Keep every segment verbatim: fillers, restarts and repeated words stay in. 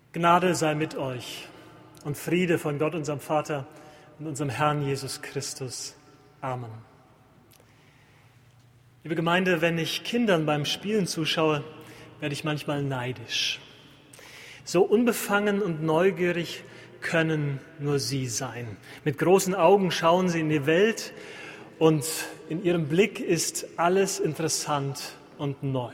Gnade sei mit euch und Friede von Gott, unserem Vater und unserem Herrn Jesus Christus. Amen. Liebe Gemeinde, wenn ich Kindern beim Spielen zuschaue, werde ich manchmal neidisch. So unbefangen und neugierig können nur sie sein. Mit großen Augen schauen sie in die Welt und in ihrem Blick ist alles interessant und neu.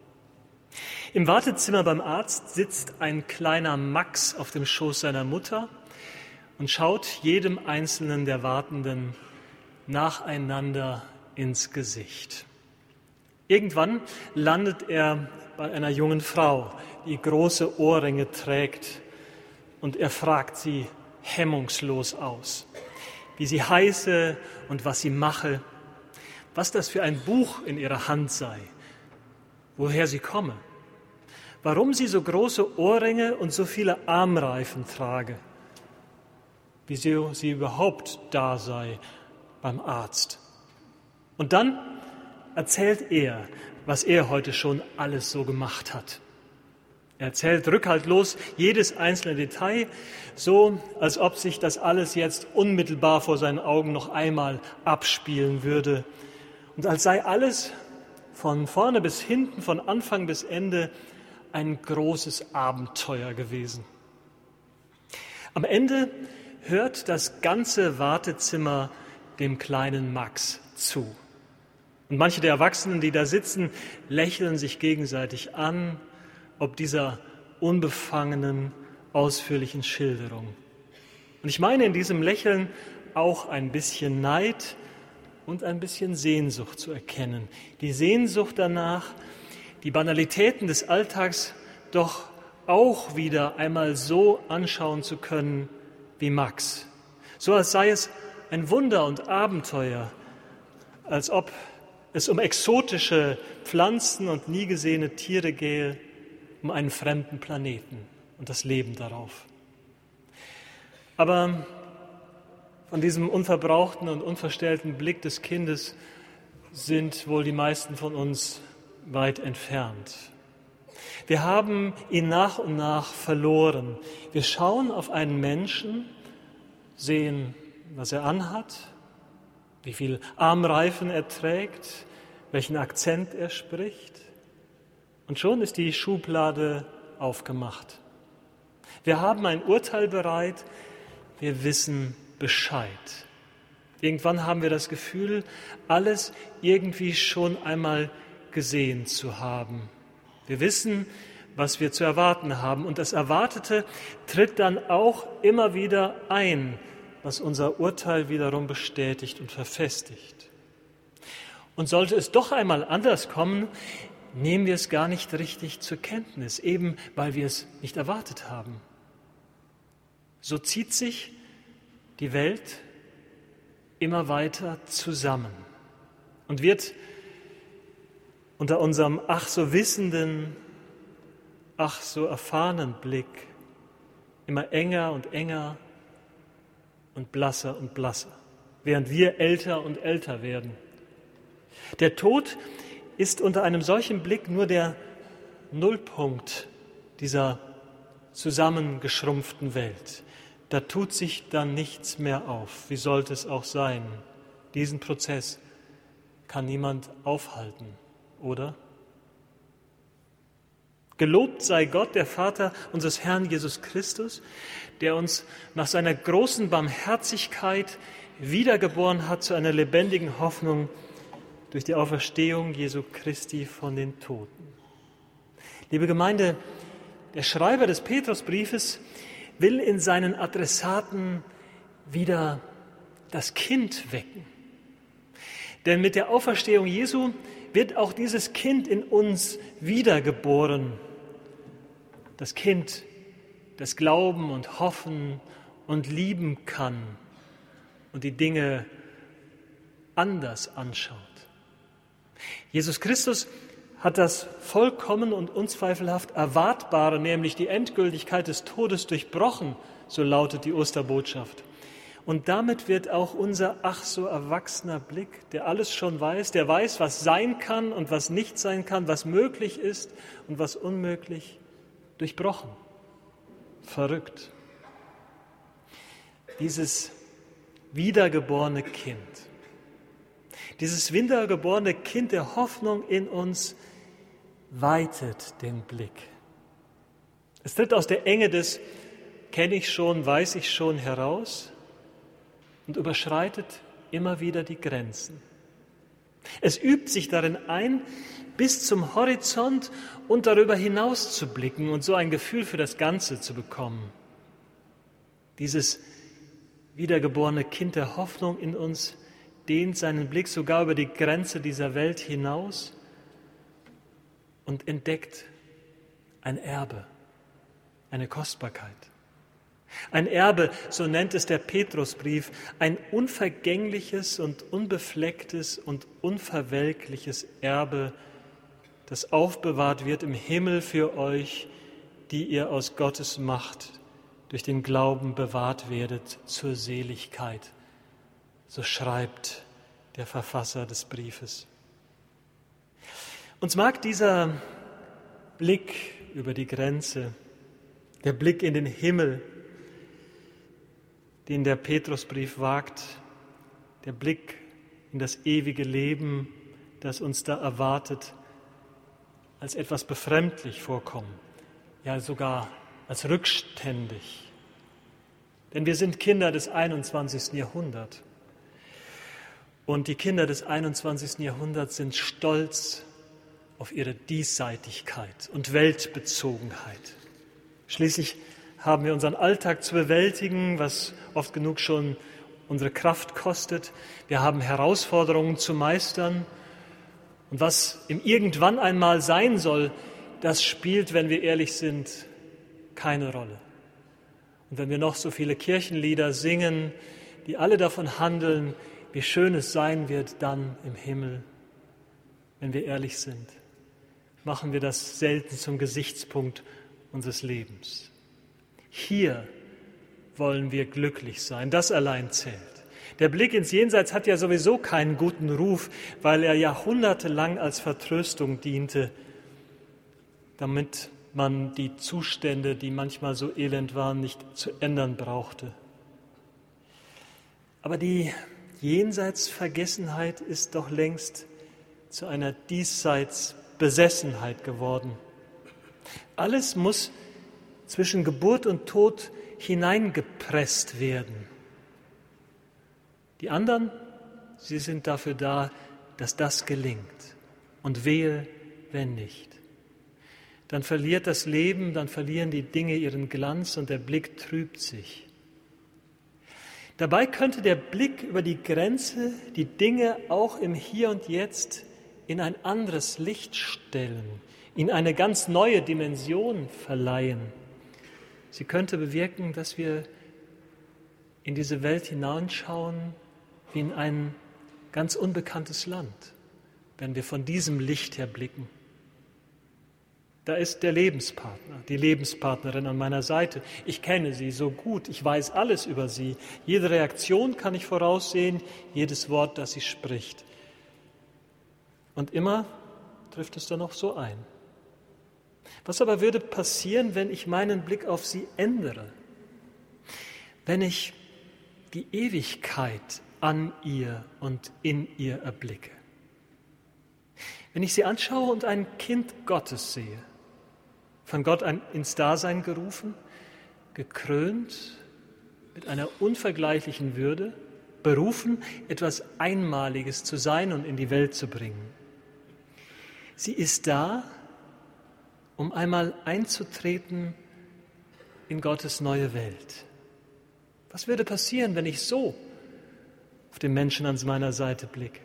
Im Wartezimmer beim Arzt sitzt ein kleiner Max auf dem Schoß seiner Mutter und schaut jedem einzelnen der Wartenden nacheinander ins Gesicht. Irgendwann landet er bei einer jungen Frau, die große Ohrringe trägt, und er fragt sie hemmungslos aus, wie sie heiße und was sie mache, was das für ein Buch in ihrer Hand sei, woher sie komme, warum sie so große Ohrringe und so viele Armreifen trage, wieso sie überhaupt da sei beim Arzt. Und dann erzählt er, was er heute schon alles so gemacht hat. Er erzählt rückhaltlos jedes einzelne Detail, so als ob sich das alles jetzt unmittelbar vor seinen Augen noch einmal abspielen würde. Und als sei alles von vorne bis hinten, von Anfang bis Ende ein großes Abenteuer gewesen. Am Ende hört das ganze Wartezimmer dem kleinen Max zu. Und manche der Erwachsenen, die da sitzen, lächeln sich gegenseitig an, ob dieser unbefangenen, ausführlichen Schilderung. Und ich meine in diesem Lächeln auch ein bisschen Neid und ein bisschen Sehnsucht zu erkennen. Die Sehnsucht danach, die Banalitäten des Alltags doch auch wieder einmal so anschauen zu können wie Max. So als sei es ein Wunder und Abenteuer, als ob es um exotische Pflanzen und nie gesehene Tiere gehe, um einen fremden Planeten und das Leben darauf. Aber von diesem unverbrauchten und unverstellten Blick des Kindes sind wohl die meisten von uns weit entfernt. Wir haben ihn nach und nach verloren. Wir schauen auf einen Menschen, sehen, was er anhat, wie viel Armreifen er trägt, welchen Akzent er spricht. Und schon ist die Schublade aufgemacht. Wir haben ein Urteil bereit, wir wissen Bescheid. Irgendwann haben wir das Gefühl, alles irgendwie schon einmal gesehen zu haben. Wir wissen, was wir zu erwarten haben. Und das Erwartete tritt dann auch immer wieder ein, was unser Urteil wiederum bestätigt und verfestigt. Und sollte es doch einmal anders kommen, nehmen wir es gar nicht richtig zur Kenntnis, eben weil wir es nicht erwartet haben. So zieht sich die Welt immer weiter zusammen und wird unter unserem ach so wissenden, ach so erfahrenen Blick immer enger und enger und blasser und blasser, während wir älter und älter werden. Der Tod ist unter einem solchen Blick nur der Nullpunkt dieser zusammengeschrumpften Welt. Da tut sich dann nichts mehr auf. Wie sollte es auch sein? Diesen Prozess kann niemand aufhalten, oder? Gelobt sei Gott, der Vater unseres Herrn Jesus Christus, der uns nach seiner großen Barmherzigkeit wiedergeboren hat zu einer lebendigen Hoffnung durch die Auferstehung Jesu Christi von den Toten. Liebe Gemeinde, der Schreiber des Petrusbriefes will in seinen Adressaten wieder das Kind wecken. Denn mit der Auferstehung Jesu wird auch dieses Kind in uns wiedergeboren. Das Kind, das glauben und hoffen und lieben kann und die Dinge anders anschaut. Jesus Christus hat das vollkommen und unzweifelhaft Erwartbare, nämlich die Endgültigkeit des Todes, durchbrochen, so lautet die Osterbotschaft. Und damit wird auch unser ach so erwachsener Blick, der alles schon weiß, der weiß, was sein kann und was nicht sein kann, was möglich ist und was unmöglich, durchbrochen. verrückt. Dieses wiedergeborene Kind, dieses wiedergeborene Kind der Hoffnung in uns weitet den Blick. Es tritt aus der Enge des kenne ich schon, weiß ich schon heraus und überschreitet immer wieder die Grenzen. Es übt sich darin ein, bis zum Horizont und darüber hinaus zu blicken und so ein Gefühl für das Ganze zu bekommen. Dieses wiedergeborene Kind der Hoffnung in uns dehnt seinen Blick sogar über die Grenze dieser Welt hinaus und entdeckt ein Erbe, eine Kostbarkeit. Ein Erbe, so nennt es der Petrusbrief, ein unvergängliches und unbeflecktes und unverwelkliches Erbe, das aufbewahrt wird im Himmel für euch, die ihr aus Gottes Macht durch den Glauben bewahrt werdet zur Seligkeit. So schreibt der Verfasser des Briefes. Uns mag dieser Blick über die Grenze, der Blick in den Himmel, den der Petrusbrief wagt, der Blick in das ewige Leben, das uns da erwartet, als etwas befremdlich vorkommen, ja sogar als rückständig. Denn wir sind Kinder des einundzwanzigsten Jahrhunderts. Und die Kinder des einundzwanzigsten Jahrhunderts sind stolz auf ihre Diesseitigkeit und Weltbezogenheit. Schließlich haben wir unseren Alltag zu bewältigen, was oft genug schon unsere Kraft kostet. Wir haben Herausforderungen zu meistern. Und was im Irgendwann einmal sein soll, das spielt, wenn wir ehrlich sind, keine Rolle. Und wenn wir noch so viele Kirchenlieder singen, die alle davon handeln, wie schön es sein wird dann im Himmel, wenn wir ehrlich sind, machen wir das selten zum Gesichtspunkt unseres Lebens. Hier wollen wir glücklich sein, das allein zählt. Der Blick ins Jenseits hat ja sowieso keinen guten Ruf, weil er jahrhundertelang als Vertröstung diente, damit man die Zustände, die manchmal so elend waren, nicht zu ändern brauchte. Aber die Jenseitsvergessenheit ist doch längst zu einer Diesseitsbesessenheit geworden. Alles muss zwischen Geburt und Tod hineingepresst werden. Die anderen, sie sind dafür da, dass das gelingt. Und wehe, wenn nicht. Dann verliert das Leben, dann verlieren die Dinge ihren Glanz und der Blick trübt sich. Dabei könnte der Blick über die Grenze die Dinge auch im Hier und Jetzt in ein anderes Licht stellen, ihnen eine ganz neue Dimension verleihen. Sie könnte bewirken, dass wir in diese Welt hineinschauen wie in ein ganz unbekanntes Land, wenn wir von diesem Licht her blicken. Da ist der Lebenspartner, die Lebenspartnerin an meiner Seite. Ich kenne sie so gut, ich weiß alles über sie. Jede Reaktion kann ich voraussehen, jedes Wort, das sie spricht. Und immer trifft es dann auch so ein. Was aber würde passieren, wenn ich meinen Blick auf sie ändere? Wenn ich die Ewigkeit an ihr und in ihr erblicke? Wenn ich sie anschaue und ein Kind Gottes sehe, von Gott ins Dasein gerufen, gekrönt mit einer unvergleichlichen Würde, berufen, etwas Einmaliges zu sein und in die Welt zu bringen. Sie ist da, um einmal einzutreten in Gottes neue Welt. Was würde passieren, wenn ich so auf den Menschen an meiner Seite blicke?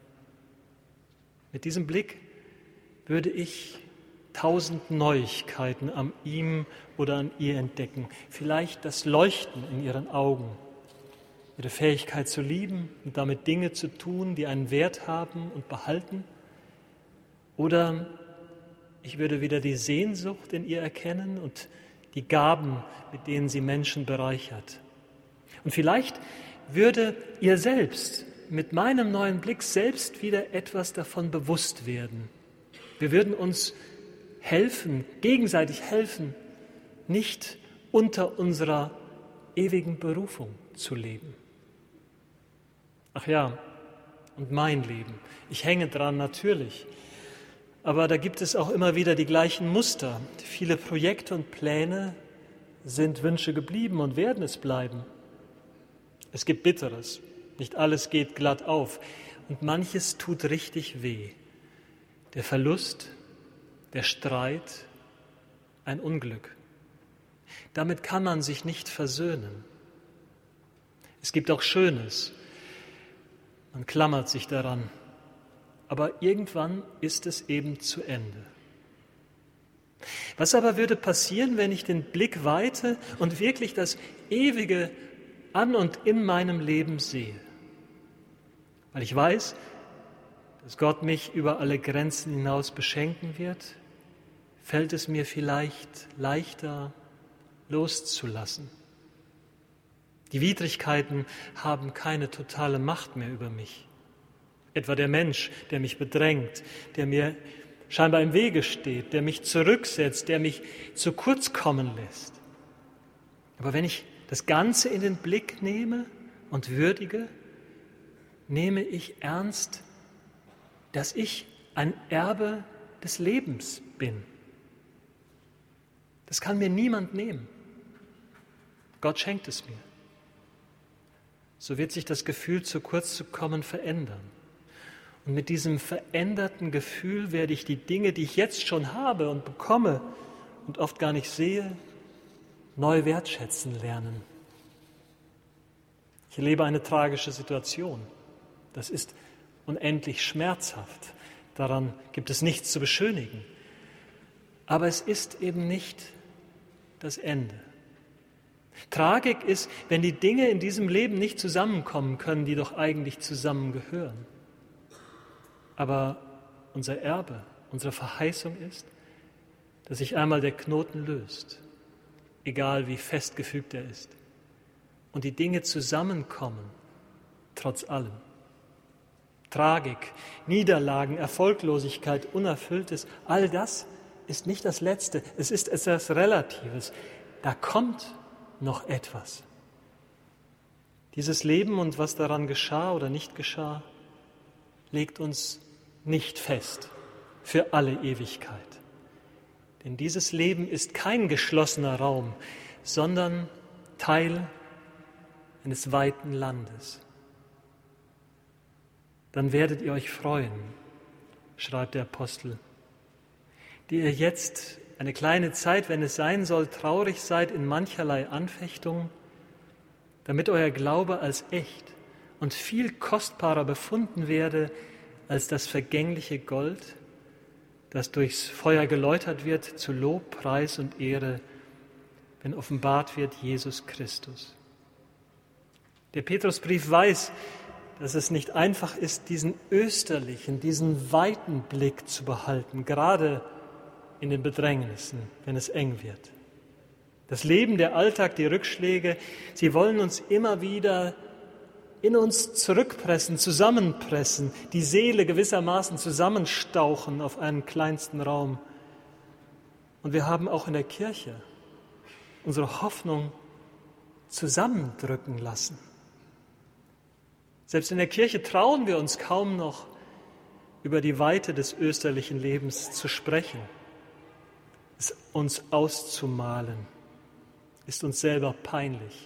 Mit diesem Blick würde ich tausend Neuigkeiten an ihm oder an ihr entdecken. Vielleicht das Leuchten in ihren Augen, ihre Fähigkeit zu lieben und damit Dinge zu tun, die einen Wert haben und behalten. Oder ich würde wieder die Sehnsucht in ihr erkennen und die Gaben, mit denen sie Menschen bereichert. Und vielleicht würde ihr selbst mit meinem neuen Blick selbst wieder etwas davon bewusst werden. Wir würden uns helfen, gegenseitig helfen, nicht unter unserer ewigen Berufung zu leben. Ach ja, und mein Leben. Ich hänge dran, natürlich. Aber da gibt es auch immer wieder die gleichen Muster. Viele Projekte und Pläne sind Wünsche geblieben und werden es bleiben. Es gibt Bitteres. Nicht alles geht glatt auf. Und manches tut richtig weh. Der Verlust, der Streit, ein Unglück. Damit kann man sich nicht versöhnen. Es gibt auch Schönes. Man klammert sich daran. Aber irgendwann ist es eben zu Ende. Was aber würde passieren, wenn ich den Blick weite und wirklich das Ewige an und in meinem Leben sehe? Weil ich weiß, dass Gott mich über alle Grenzen hinaus beschenken wird, fällt es mir vielleicht leichter, loszulassen. Die Widrigkeiten haben keine totale Macht mehr über mich. Etwa der Mensch, der mich bedrängt, der mir scheinbar im Wege steht, der mich zurücksetzt, der mich zu kurz kommen lässt. Aber wenn ich das Ganze in den Blick nehme und würdige, nehme ich ernst, dass ich ein Erbe des Lebens bin. Das kann mir niemand nehmen. Gott schenkt es mir. So wird sich das Gefühl, zu kurz zu kommen, verändern. Und mit diesem veränderten Gefühl werde ich die Dinge, die ich jetzt schon habe und bekomme und oft gar nicht sehe, neu wertschätzen lernen. Ich erlebe eine tragische Situation. Das ist unendlich schmerzhaft. Daran gibt es nichts zu beschönigen. Aber es ist eben nicht das Ende. Tragik ist, wenn die Dinge in diesem Leben nicht zusammenkommen können, die doch eigentlich zusammengehören. Aber unser Erbe, unsere Verheißung ist, dass sich einmal der Knoten löst, egal wie festgefügt er ist, und die Dinge zusammenkommen, trotz allem. Tragik, Niederlagen, Erfolglosigkeit, Unerfülltes, all das ist nicht das Letzte, es ist etwas Relatives. Da kommt noch etwas. Dieses Leben und was daran geschah oder nicht geschah, legt uns nicht fest für alle Ewigkeit. Denn dieses Leben ist kein geschlossener Raum, sondern Teil eines weiten Landes. Dann werdet ihr euch freuen, schreibt der Apostel, die ihr jetzt eine kleine Zeit, wenn es sein soll, traurig seid in mancherlei Anfechtung, damit euer Glaube als echt und viel kostbarer befunden werde als das vergängliche Gold, das durchs Feuer geläutert wird zu Lob, Preis und Ehre, wenn offenbart wird Jesus Christus. Der Petrusbrief weiß, dass es nicht einfach ist, diesen österlichen, diesen weiten Blick zu behalten, gerade in den Bedrängnissen, wenn es eng wird. Das Leben, der Alltag, die Rückschläge, sie wollen uns immer wieder in uns zurückpressen, zusammenpressen, die Seele gewissermaßen zusammenstauchen auf einen kleinsten Raum. Und wir haben auch in der Kirche unsere Hoffnung zusammendrücken lassen. Selbst in der Kirche trauen wir uns kaum noch, über die Weite des österlichen Lebens zu sprechen. Es uns auszumalen, ist uns selber peinlich.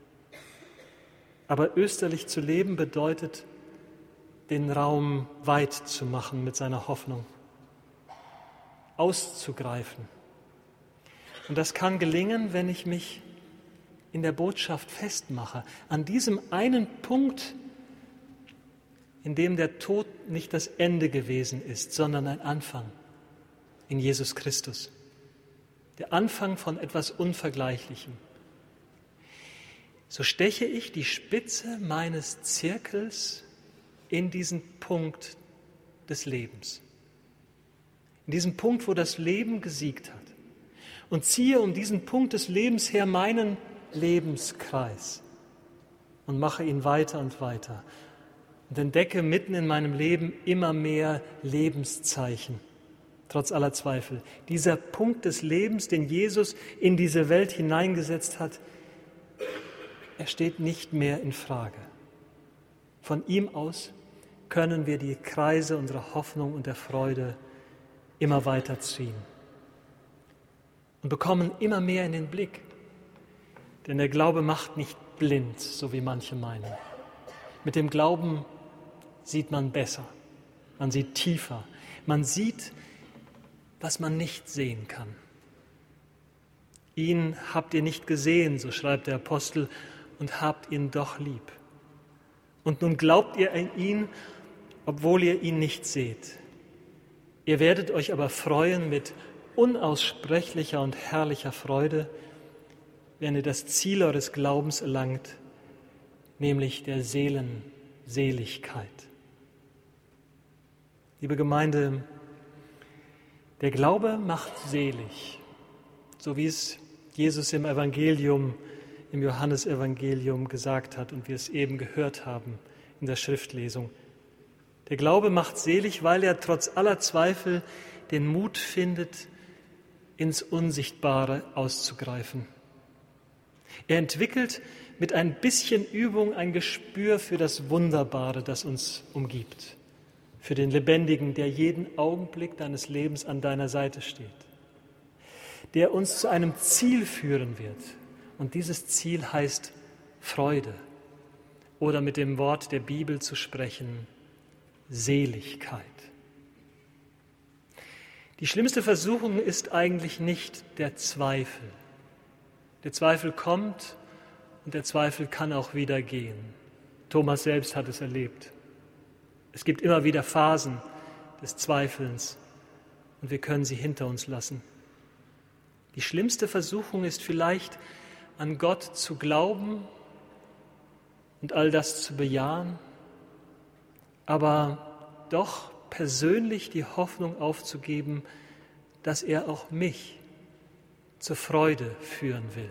Aber österlich zu leben bedeutet, den Raum weit zu machen mit seiner Hoffnung, auszugreifen. Und das kann gelingen, wenn ich mich in der Botschaft festmache, an diesem einen Punkt, in dem der Tod nicht das Ende gewesen ist, sondern ein Anfang in Jesus Christus. Der Anfang von etwas Unvergleichlichem. So steche ich die Spitze meines Zirkels in diesen Punkt des Lebens. In diesen Punkt, wo das Leben gesiegt hat. Und ziehe um diesen Punkt des Lebens her meinen Lebenskreis und mache ihn weiter und weiter. Und entdecke mitten in meinem Leben immer mehr Lebenszeichen, trotz aller Zweifel. Dieser Punkt des Lebens, den Jesus in diese Welt hineingesetzt hat, er steht nicht mehr in Frage. Von ihm aus können wir die Kreise unserer Hoffnung und der Freude immer weiter ziehen und bekommen immer mehr in den Blick. Denn der Glaube macht nicht blind, so wie manche meinen. Mit dem Glauben sieht man besser, man sieht tiefer, man sieht, was man nicht sehen kann. Ihn habt ihr nicht gesehen, so schreibt der Apostel, und habt ihn doch lieb. Und nun glaubt ihr an ihn, obwohl ihr ihn nicht seht. Ihr werdet euch aber freuen mit unaussprechlicher und herrlicher Freude, wenn ihr das Ziel eures Glaubens erlangt, nämlich der Seelenseligkeit. Liebe Gemeinde, der Glaube macht selig, so wie es Jesus im Evangelium, im Johannesevangelium gesagt hat und wir es eben gehört haben in der Schriftlesung. Der Glaube macht selig, weil er trotz aller Zweifel den Mut findet, ins Unsichtbare auszugreifen. Er entwickelt mit ein bisschen Übung ein Gespür für das Wunderbare, das uns umgibt, für den Lebendigen, der jeden Augenblick deines Lebens an deiner Seite steht, der uns zu einem Ziel führen wird. Und dieses Ziel heißt Freude oder mit dem Wort der Bibel zu sprechen, Seligkeit. Die schlimmste Versuchung ist eigentlich nicht der Zweifel. Der Zweifel kommt und der Zweifel kann auch wieder gehen. Thomas selbst hat es erlebt. Es gibt immer wieder Phasen des Zweifelns und wir können sie hinter uns lassen. Die schlimmste Versuchung ist vielleicht, an Gott zu glauben und all das zu bejahen, aber doch persönlich die Hoffnung aufzugeben, dass er auch mich zur Freude führen will.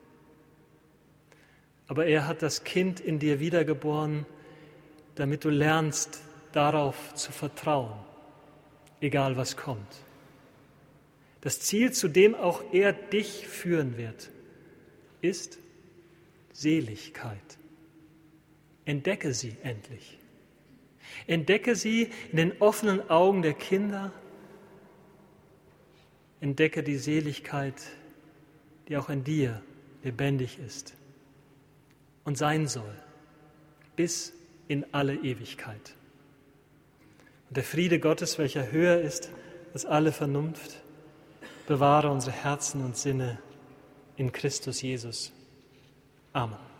Aber er hat das Kind in dir wiedergeboren, damit du lernst, darauf zu vertrauen, egal was kommt. Das Ziel, zu dem auch er dich führen wird, ist Seligkeit. Entdecke sie endlich. Entdecke sie in den offenen Augen der Kinder. Entdecke die Seligkeit, die auch in dir lebendig ist und sein soll, bis in alle Ewigkeit. Und der Friede Gottes, welcher höher ist als alle Vernunft, bewahre unsere Herzen und Sinne in Christus Jesus. Amen.